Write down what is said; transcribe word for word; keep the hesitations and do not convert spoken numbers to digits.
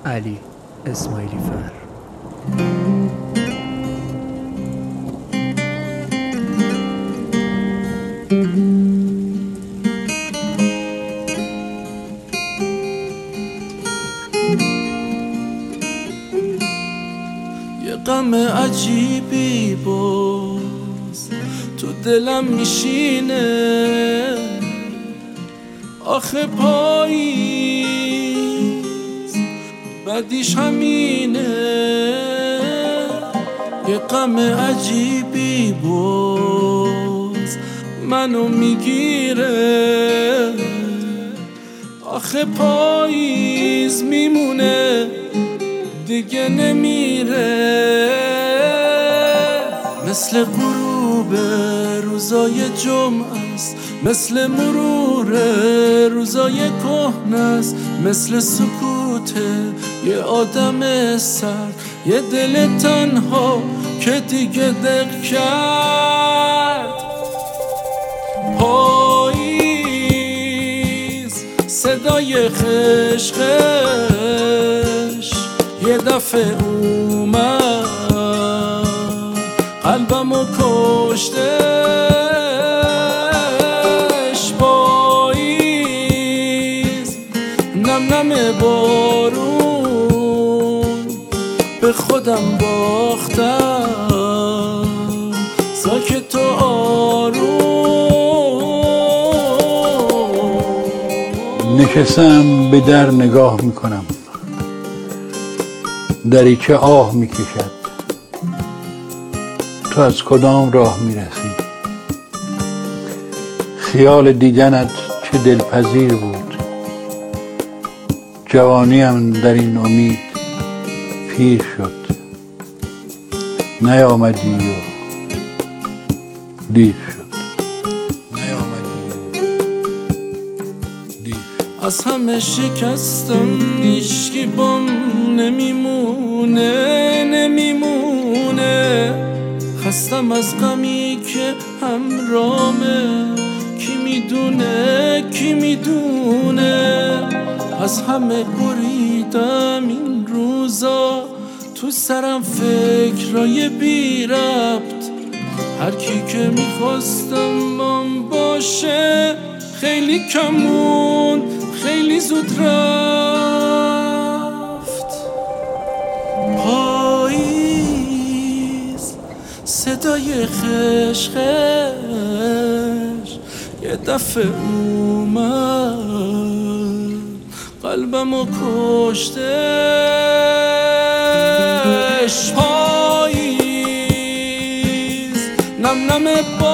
علی اسماعیلی فر. یه غم عجیبی باز تو دلم میشینه، آخه پاییز بعدیش همینه. یه غم عجیبی باز منو میگیره، آخه پاییز میمونه دیگه نمیره. مثل غروب روزای جمعه است، مثل مرور روزای کهنه است، مثل سکوت یه آدم سرد، یه دل تنها که دیگه دق کرد. پاییز صدای خشخش یه دفعه اومد، قلبمو کشتش. پاییز نم نم بارون به خودم باختم، ساکت و آروم. نشستم به در نگاه میکنم، دریچه آه میکشد. تو از کدام راه میرسی؟ خیال دیدنت چه دلپذیر بود. جوانیم در این امید پیر شد، نیامدی و دیر شد. از همه شکستم، هیچکی بام نمیمونه نمیمونه. خستم از غمی که همرامه، کی میدونه کی میدونه. از همه بریدم این روزا، تو سرم فکرای بی ربط. هر کی که میخواستم من باشه خیلی کمون، خیلی زود رفت. پاییز صدای خشخش یه دفعه اومد، قلبمو کشتش. پاییز نم نم